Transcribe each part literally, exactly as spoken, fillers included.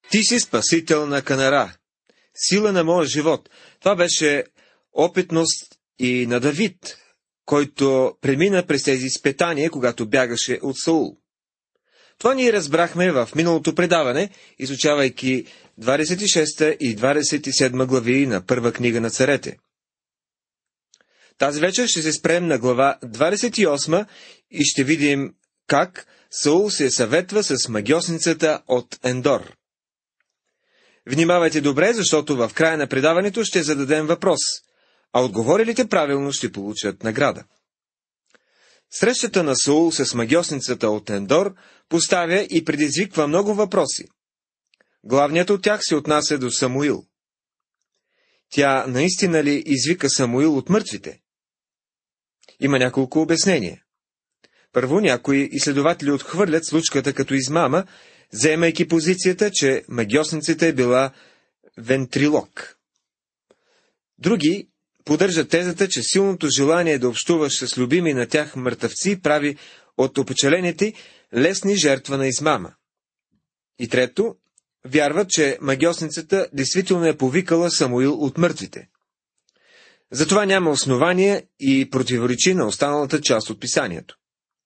Ти си спасител на Канара, сила на моя живот. Това беше опитност и на Давид, който премина през тези изпитания, когато бягаше от Саул. Това ние разбрахме в миналото предаване, изучавайки двадесет и шеста и двадесет и седма глави на първа книга на царете. Тази вечер ще се спрем на глава двадесет и осма и ще видим как Саул се съветва с магьосницата от Ендор. Внимавайте добре, защото в края на предаването ще зададем въпрос, а отговорилите правилно ще получат награда. Срещата на Саул с магьосницата от Ендор поставя и предизвиква много въпроси. Главният от тях се отнася до Самуил. Тя наистина ли извика Самуил от мъртвите? Има няколко обяснения. Първо, някои изследователи отхвърлят случката като измама, заемайки позицията, че магьосницата е била вентрилок. Други поддържат тезата, че силното желание да общуваш с любими на тях мъртъвци прави от опечалените лесни жертва на измама. И трето, вярват, че магьосницата действително е повикала Самуил от мъртвите. Затова няма основание и противоречи на останалата част от писанието.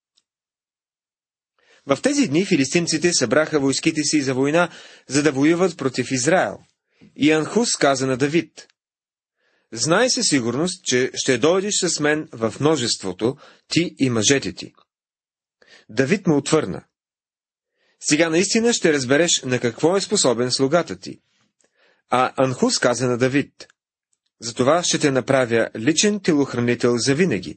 В тези дни филистимците събраха войските си за война, за да воюват против Израел. И Анхус каза на Давид: „Знай със сигурност, че ще дойдеш с мен в множеството, ти и мъжете ти.“ Давид му отвърна: „Сега наистина ще разбереш на какво е способен слугата ти.“ А Анхус каза на Давид: „Затова ще те направя личен телохранител завинаги.“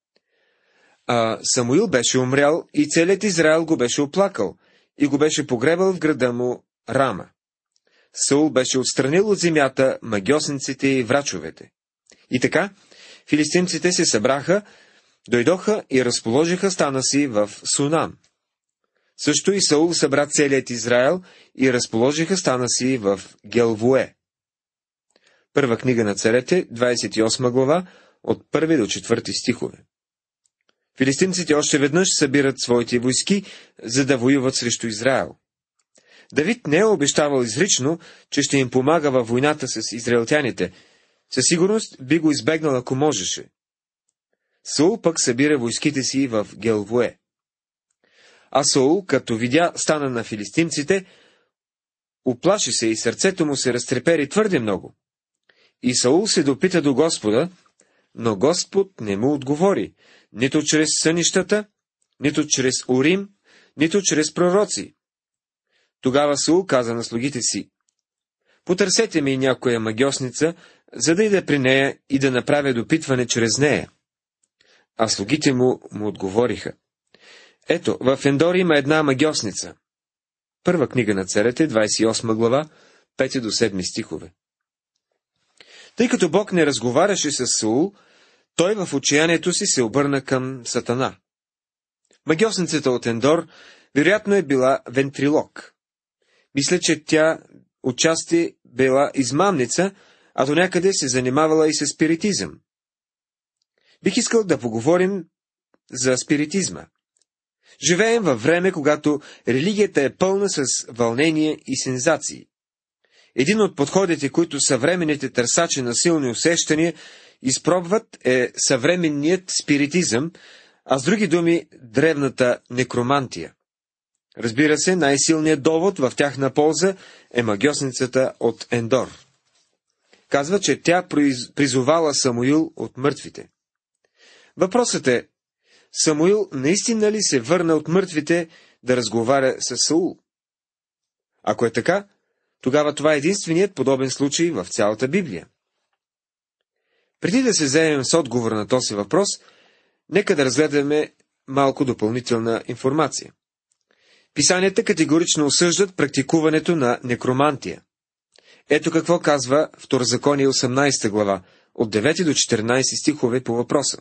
А Самуил беше умрял и целият Израел го беше оплакал и го беше погребал в града му Рама. Саул беше отстранил от земята магьосниците и врачовете. И така, филистимците се събраха, дойдоха и разположиха стана си в Сунам. Също и Саул събра целият Израел и разположиха стана си в Гелвуе. Първа книга на царете, двадесет и осма глава, от първи до четвърти стихове. Филистимците още веднъж събират своите войски, за да воюват срещу Израел. Давид не е обещавал изрично, че ще им помага във войната с израелтяните. Със сигурност би го избегнал, ако можеше. Саул пък събира войските си в Гелвуе. А Саул, като видя стана на филистимците, уплаши се и сърцето му се разтрепери твърде много. И Саул се допита до Господа, но Господ не му отговори, нито чрез сънищата, нито чрез Урим, нито чрез пророци. Тогава Саул каза на слугите си: „Потърсете ми някоя магьосница, за да ида при нея и да направя допитване чрез нея.“ А слугите му му отговориха: „Ето, в Ендор има една магьосница.“ Първа книга на царете, двадесет и осма глава, пети до седми стихове. Тъй като Бог не разговаряше с Саул, той в отчаянието си се обърна към Сатана. Магьосницата от Ендор вероятно е била вентрилок. Мисля, че тя отчасти била измамница, а до някъде се занимавала и с спиритизъм. Бих искал да поговорим за спиритизма. Живеем във време, когато религията е пълна с вълнение и сензации. Един от подходите, които съвременните търсачи на силни усещания изпробват, е съвременният спиритизъм, а с други думи древната некромантия. Разбира се, най-силният довод в тяхна полза е магьосницата от Ендор. Казва, че тя призовала Самуил от мъртвите. Въпросът е: Самуил наистина ли се върна от мъртвите да разговаря с Саул? Ако е така, тогава това е единственият подобен случай в цялата Библия. Преди да се заемем с отговор на този въпрос, нека да разгледаме малко допълнителна информация. Писанията категорично осъждат практикуването на некромантия. Ето какво казва Второзаконие осемнадесета глава, от девети до четиринадесети стихове по въпроса.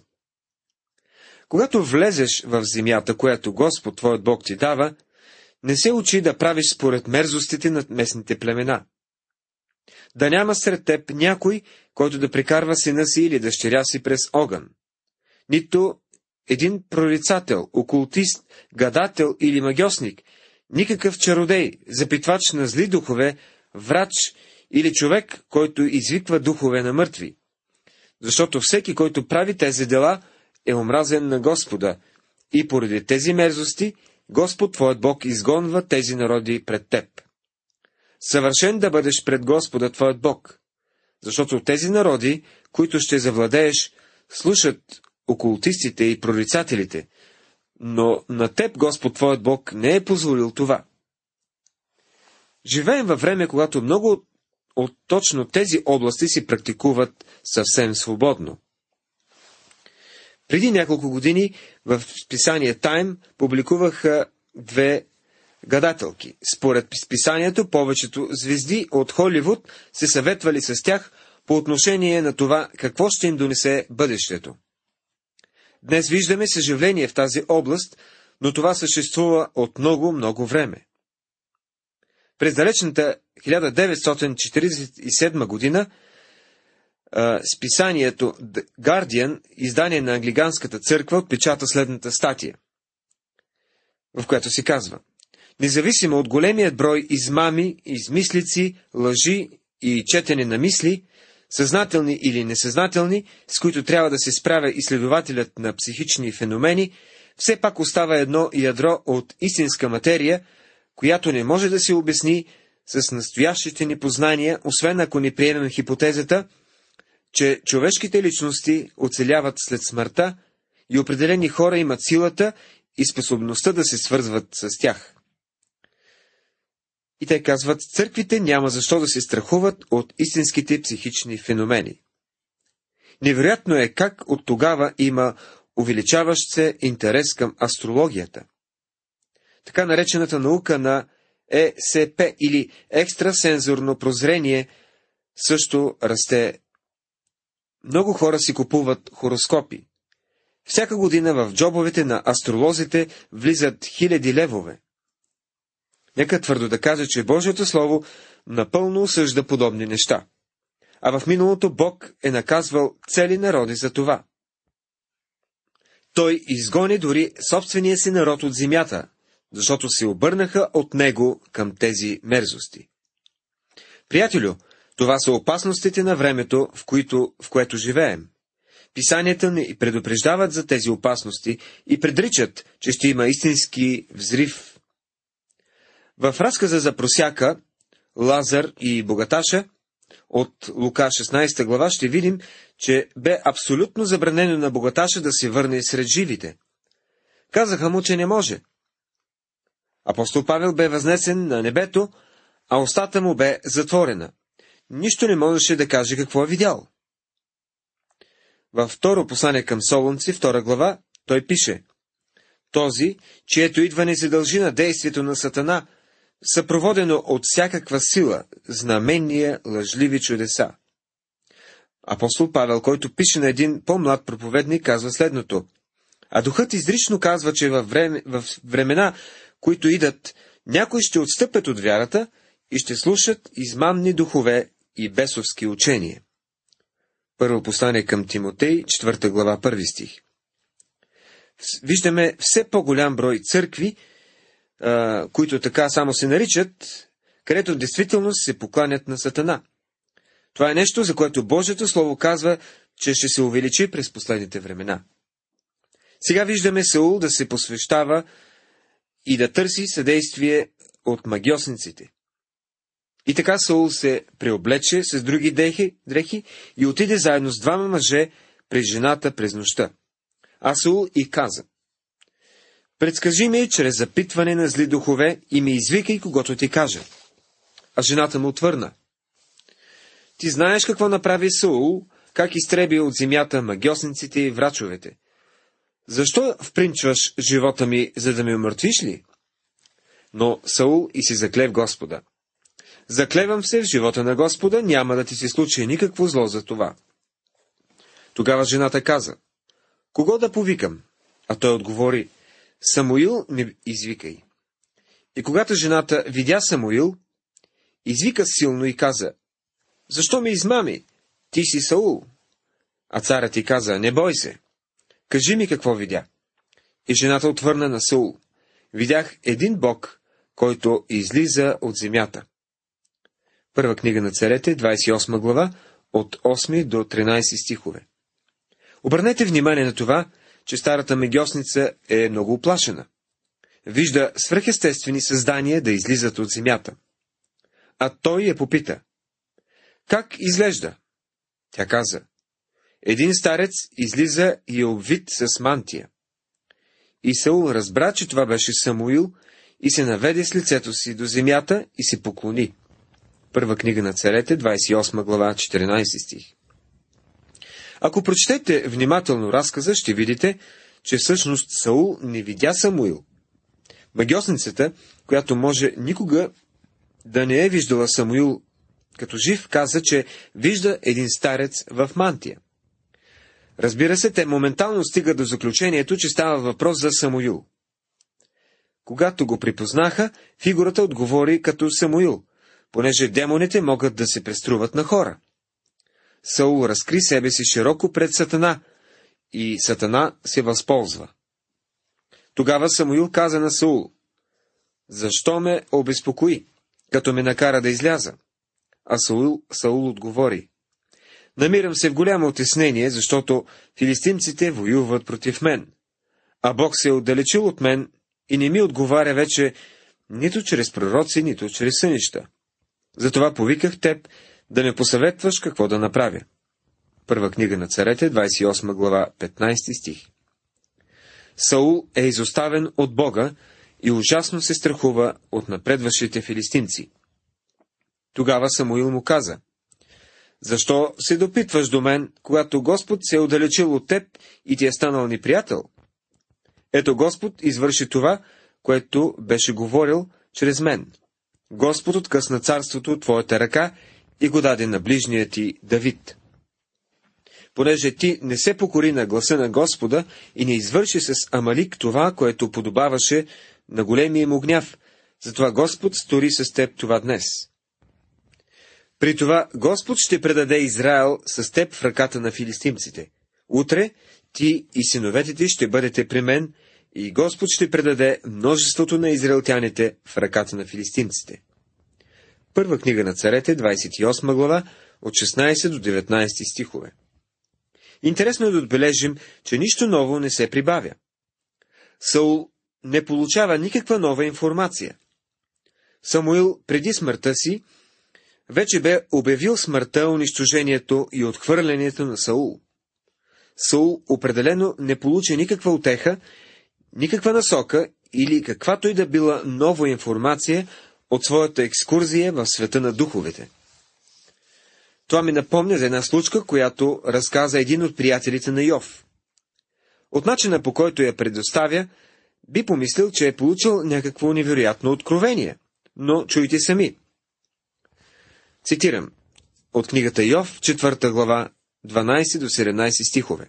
„Когато влезеш в земята, която Господ твоят Бог ти дава, не се учи да правиш според мерзостите на местните племена. Да няма сред теб някой, който да прекарва сина си или дъщеря си през огън. Нито един прорицател, окултист, гадател или магьосник, никакъв чародей, запитвач на зли духове, врач или човек, който извиква духове на мъртви. Защото всеки, който прави тези дела, е омразен на Господа, и поради тези мерзости, Господ твоят Бог изгонва тези народи пред теб. Съвършен да бъдеш пред Господа твоят Бог, защото тези народи, които ще завладееш, слушат окултистите и прорицателите, но на теб Господ твоят Бог не е позволил това. Живеем във време, когато много от точно тези области си практикуват съвсем свободно. Преди няколко години в списание Time публикуваха две гадателки. Според списанието, повечето звезди от Холивуд се съветвали с тях по отношение на това, какво ще им донесе бъдещето. Днес виждаме съживление в тази област, но това съществува от много, много време. През далечната хиляда деветстотин четиридесет и седма година списанието The Guardian, издание на Англиканската църква, отпечата следната статия, в която се казва: независимо от големият брой измами, измислици, лъжи и четене на мисли, съзнателни или несъзнателни, с които трябва да се справя изследователят на психични феномени, все пак остава едно ядро от истинска материя, която не може да се обясни с настоящите ни познания, освен ако не приемем хипотезата, че човешките личности оцеляват след смъртта и определени хора имат силата и способността да се свързват с тях. И те казват, църквите няма защо да се страхуват от истинските психични феномени. Невероятно е как от тогава има увеличаващ се интерес към астрологията. Така наречената наука на Е С П или екстрасензорно прозрение също расте. Много хора си купуват хороскопи. Всяка година в джобовете на астролозите влизат хиляди левове. Нека твърдо да кажа, че Божието Слово напълно осъжда подобни неща. А в миналото Бог е наказвал цели народи за това. Той изгони дори собствения си народ от земята, защото се обърнаха от него към тези мерзости. Приятелю, това са опасностите на времето, в, които, в което живеем. Писанията ни предупреждават за тези опасности и предричат, че ще има истински взрив. В разказа за просяка, Лазар и богаташа от Лука шестнадесета глава ще видим, че бе абсолютно забранено на богаташа да се върне сред живите. Казаха му, че не може. Апостол Павел бе възнесен на небето, а устата му бе затворена. Нищо не можеше да каже какво е видял. Във второ послание към Солунци, втора глава, той пише: този, чието идване се дължи на действието на Сатана, съпроводено от всякаква сила, знамения, лъжливи чудеса. Апостол Павел, който пише на един по-млад проповедник, казва следното: а духът изрично казва, че във време, в времена, които идат, някои ще отстъпят от вярата и ще слушат измамни духове и бесовски учения. Първо послание към Тимотей, четвърта глава, първи стих. Виждаме все по-голям брой църкви, а, които така само се наричат, където в действителност се покланят на Сатана. Това е нещо, за което Божието Слово казва, че ще се увеличи през последните времена. Сега виждаме Саул да се посвещава и да търси съдействие от магьосниците. И така Саул се преоблече с други дрехи, дрехи и отиде заедно с двама мъже при жената през нощта. А Саул и каза: предскажи ми чрез запитване на зли духове и ми извикай, когато ти кажа. А жената му отвърна: ти знаеш какво направи Саул, как изтреби от земята магьосниците и врачовете. Защо впринчваш живота ми, за да ме умъртвиш ли? Но Саул и си закле в Господа: заклевам се в живота на Господа, няма да ти се случи никакво зло за това. Тогава жената каза: кого да повикам? А той отговори: Самуил ми извикай. И когато жената видя Самуил, извика силно и каза: защо ме измами? Ти си Саул. А царят ти каза: не бой се. Кажи ми какво видя. И жената отвърна на Саул: видях един бог, който излиза от земята. Първа книга на царете, двадесет и осма глава, от осми до тринадесети стихове. Обърнете внимание на това, че старата мегьосница е много уплашена. Вижда свръхестествени създания да излизат от земята. А той я попита: как изглежда? Тя каза: един старец излиза и е обвит с мантия. И Саул разбра, че това беше Самуил, и се наведе с лицето си до земята и се поклони. Първа книга на царете, двадесет и осма глава, четиринадесети стих. Ако прочетете внимателно разказа, ще видите, че всъщност Саул не видя Самуил. Магьосницата, която може никога да не е виждала Самуил като жив, каза, че вижда един старец в мантия. Разбира се, те моментално стигат до заключението, че става въпрос за Самуил. Когато го припознаха, фигурата отговори като Самуил, понеже демоните могат да се преструват на хора. Саул разкри себе си широко пред Сатана, и Сатана се възползва. Тогава Самуил каза на Саул: защо ме обезпокои, като ме накара да изляза? А Саул, Саул отговори: намирам се в голямо отеснение, защото филистимците воюват против мен, а Бог се е отдалечил от мен и не ми отговаря вече нито чрез пророци, нито чрез сънища. Затова повиках теб да ме посъветваш какво да направя. Първа книга на царете, двадесет и осма глава, петнадесети стих. Саул е изоставен от Бога и ужасно се страхува от напредващите филистимци. Тогава Самуил му каза: защо се допитваш до мен, когато Господ се е отдалечил от теб и ти е станал неприятел? Ето Господ извърши това, което беше говорил чрез мен. Господ откъсна царството от твоята ръка и го даде на ближния ти Давид. Понеже ти не се покори на гласа на Господа и не извърши с Амалик това, което подобаваше на големия му гняв, затова Господ стори с теб това днес. При това Господ ще предаде Израел с теб в ръката на филистимците. Утре ти и синовете ти ще бъдете при мен, и Господ ще предаде множеството на израелтяните в ръката на филистимците. Първа книга на царете, двадесет и осма глава, от шестнадесети до деветнадесети стихове. Интересно е да отбележим, че нищо ново не се прибавя. Саул не получава никаква нова информация. Самуил преди смъртта си вече бе обявил смъртта, унищожението и отхвърлянето на Саул. Саул определено не получи никаква утеха, никаква насока или каквато и да била нова информация от своята екскурзия в света на духовете. Това ми напомня за една случка, която разказа един от приятелите на Йов. От начина, по който я предоставя, би помислил, че е получил някакво невероятно откровение. Но чуйте сами. Цитирам от книгата Йов, четвърта глава, дванадесети до седемнадесети стихове.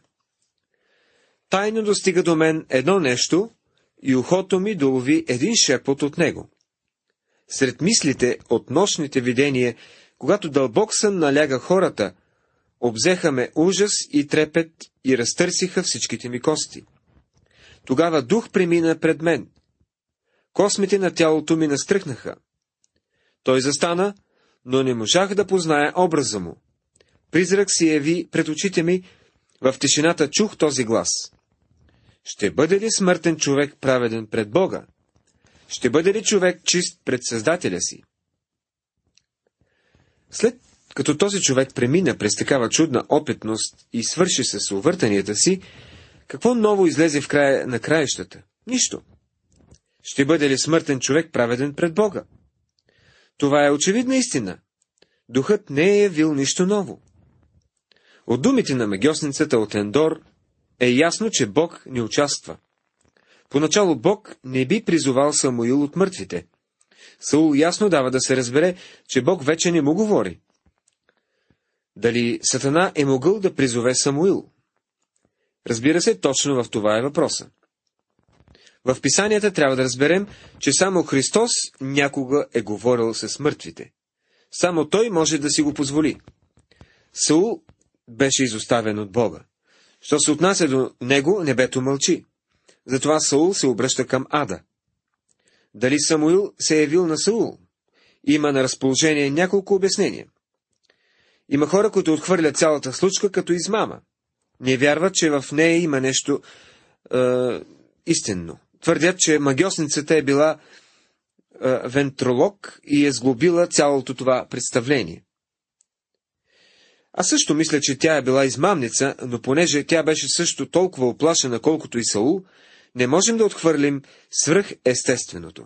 Тайно достига до мен едно нещо, и ухото ми долови един шепот от него. Сред мислите от нощните видения, когато дълбок сън наляга хората, обзеха ме ужас и трепет и разтърсиха всичките ми кости. Тогава дух премина пред мен. Космите на тялото ми настръхнаха. Той застана, но не можах да позная образа му. Призрак се яви пред очите ми, в тишината чух този глас. Ще бъде ли смъртен човек праведен пред Бога? Ще бъде ли човек чист пред Създателя си? След като този човек премина през такава чудна опитност и свърши с увъртанията си, какво ново излезе в края на краищата? Нищо. Ще бъде ли смъртен човек праведен пред Бога? Това е очевидна истина. Духът не е явил нищо ново. От думите на магьосницата от Ендор е ясно, че Бог не участва. Поначало Бог не би призовал Самуил от мъртвите. Саул ясно дава да се разбере, че Бог вече не му говори. Дали Сатана е могъл да призове Самуил? Разбира се, точно в това е въпроса. В писанията трябва да разберем, че само Христос някога е говорил с мъртвите. Само Той може да си го позволи. Саул беше изоставен от Бога. Що се отнася до него, небето мълчи. Затова Саул се обръща към Ада. Дали Самуил се е явил на Саул? Има на разположение няколко обяснения. Има хора, които отхвърлят цялата случка като измама. Не вярват, че в нея има нещо е, истинно. Твърдят, че магьосницата е била е, вентролог и е сглобила цялото това представление. Аз също мисля, че тя е била измамница, но понеже тя беше също толкова оплашена, колкото и Саул, не можем да отхвърлим свръхестественото.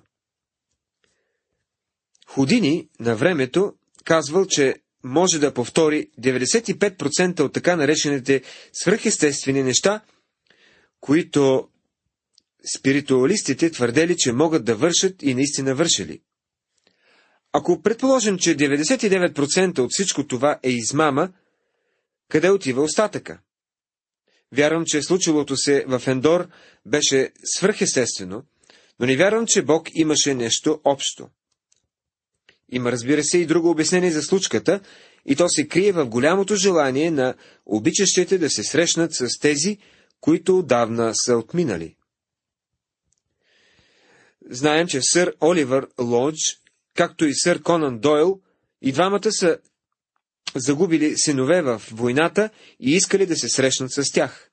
Худини на времето казвал, че може да повтори деветдесет и пет процента от така наречените свръхестествени неща, които спиритуалистите твърдели, че могат да вършат и наистина вършили. Ако предположим, че деветдесет и девет процента от всичко това е измама, къде отива остатъка? Вярвам, че случилото се в Ендор беше свръхестествено, но не вярвам, че Бог имаше нещо общо. Има, разбира се, и друго обяснение за случката, и то се крие в голямото желание на обичащите да се срещнат с тези, които отдавна са отминали. Знаем, че сър Оливър Лодж, както и сър Конан Дойл, и двамата са загубили синове в войната и искали да се срещнат с тях.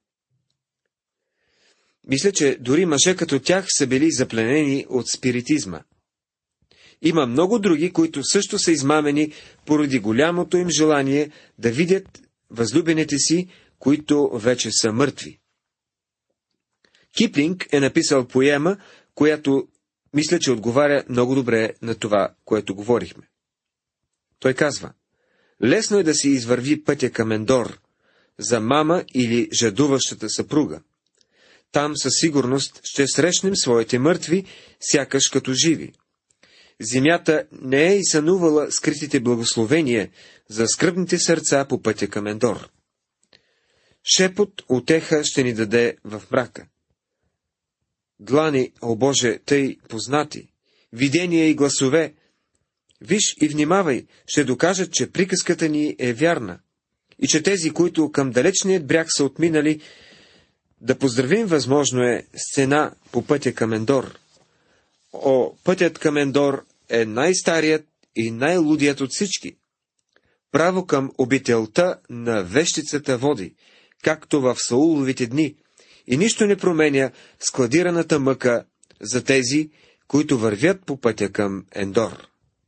Мисля, че дори мъже като тях са били запленени от спиритизма. Има много други, които също са измамени поради голямото им желание да видят възлюбените си, които вече са мъртви. Киплинг е написал поема, която мисля, че отговаря много добре на това, което говорихме. Той казва: лесно е да се извърви пътя към Ендор, за мама или жадуващата съпруга. Там със сигурност ще срещнем своите мъртви, сякаш като живи. Земята не е и сънувала скритите благословения за скръбните сърца по пътя към Ендор. Шепот утеха ще ни даде в мрака. Длани, о Боже, тъй познати, видения и гласове, виж и внимавай, ще докажат, че приказката ни е вярна и че тези, които към далечният бряг са отминали, да поздравим, възможно е, сцена по пътя към Ендор. О, пътят към Ендор е най-старият и най-лудият от всички. Право към обителта на вещицата води, както в Сауловите дни, и нищо не променя складираната мъка за тези, които вървят по пътя към Ендор.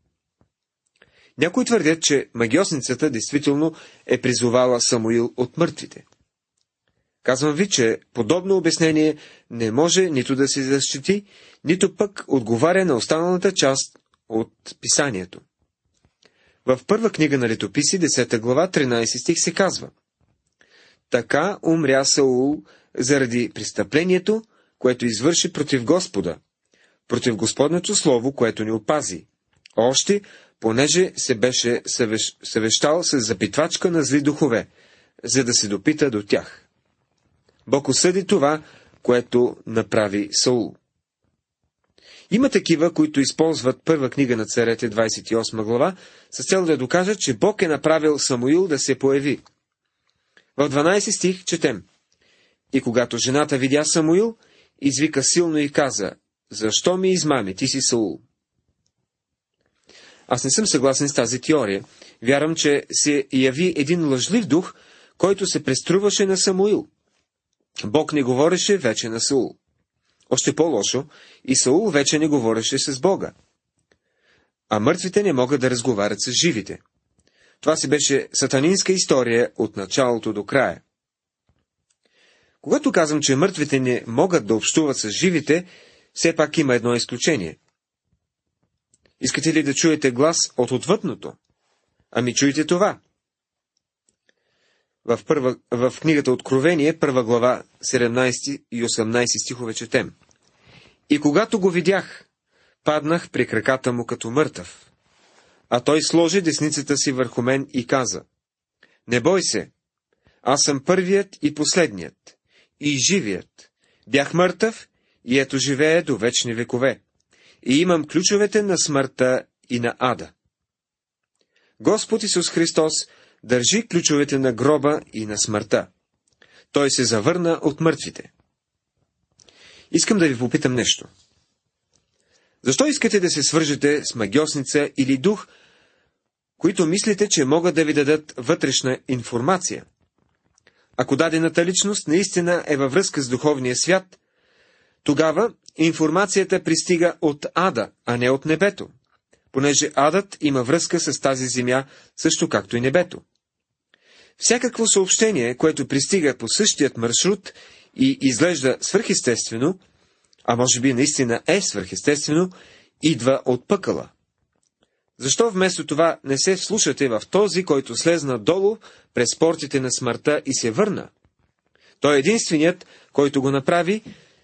Някои твърдят, че магьосницата действително е призовала Самуил от мъртвите. Казвам ви, че подобно обяснение не може нито да се защити, нито пък отговаря на останалата част от писанието. В първа книга на Летописи, десета глава, тринайсети стих се казва: така умря Саул заради престъплението, което извърши против Господа, против Господното слово, което ни опази, още понеже се беше съвещ... съвещал с запитвачка на зли духове, за да се допита до тях. Бог осъди това, което направи Саул. Има такива, които използват първа книга на царете, двайсет и осма глава, с цел да докажат, че Бог е направил Самуил да се появи. В дванайсети стих четем: и когато жената видя Самуил, извика силно и каза: защо ми измами, ти си Саул? Аз не съм съгласен с тази теория. Вярвам, че се яви един лъжлив дух, който се преструваше на Самуил. Бог не говореше вече на Саул. Още по-лошо, и Саул вече не говореше с Бога. А мъртвите не могат да разговарят с живите. Това си беше сатанинска история от началото до края. Когато казвам, че мъртвите не могат да общуват с живите, все пак има едно изключение. Искате ли да чуете глас от отвъдното? Ами чуйте това. В, първа, в книгата Откровение, първа глава, седемнайсети и осемнайсети стихове четем: и когато го видях, паднах при краката му като мъртъв. А той сложи десницата си върху мен и каза: не бой се, аз съм първият и последният, и живият. Бях мъртъв, и ето живее до вечни векове, и имам ключовете на смъртта и на ада. Господ Исус Христос държи ключовете на гроба и на смъртта. Той се завърна от мъртвите. Искам да ви попитам нещо. Защо искате да се свържете с магьосница или дух, които мислите, че могат да ви дадат вътрешна информация? Ако дадената личност наистина е във връзка с духовния свят, тогава информацията пристига от ада, а не от небето, понеже адът има връзка с тази земя, също както и небето. Всякакво съобщение, което пристига по същият маршрут и изглежда свръхестествено, а може би наистина е свръхестествено, идва от пъкъла. Защо вместо това не се вслушате в този, който слезна долу през портите на смъртта и се върна? Той е единственият, който го направи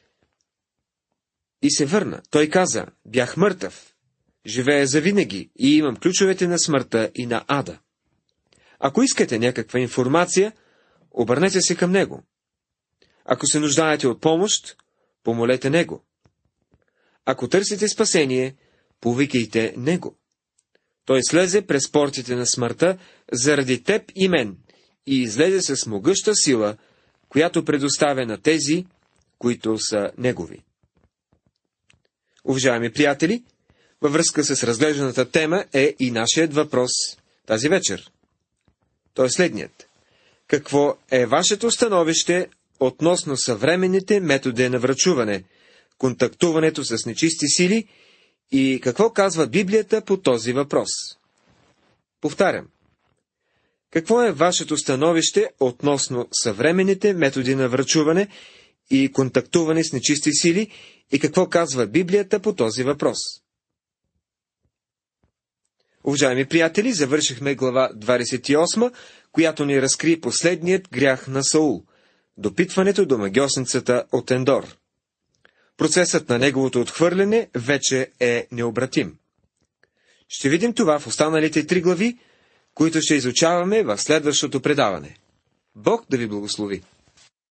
и се върна. Той каза: бях мъртъв, живея завинаги и имам ключовете на смъртта и на ада. Ако искате някаква информация, обърнете се към него. Ако се нуждаете от помощ, помолете него. Ако търсите спасение, повикайте него. Той слезе през портите на смъртта заради теб и мен и излезе с могъща сила, която предоставя на тези, които са негови. Уважаеми приятели, във връзка с разглежданата тема е и нашият въпрос тази вечер. Той е следният. Какво е вашето становище относно съвременните методи на врачуване, контактуването с нечисти сили и какво казва Библията по този въпрос? Повтарям. Какво е вашето становище относно съвременните методи на врачуване и контактуване с нечисти сили и какво казва Библията по този въпрос? Уважаеми приятели, завършихме глава двадесет и осма, която ни разкри последният грях на Саул – допитването до магьосницата от Ендор. Процесът на неговото отхвърляне вече е необратим. Ще видим това в останалите три глави, които ще изучаваме в следващото предаване. Бог да ви благослови!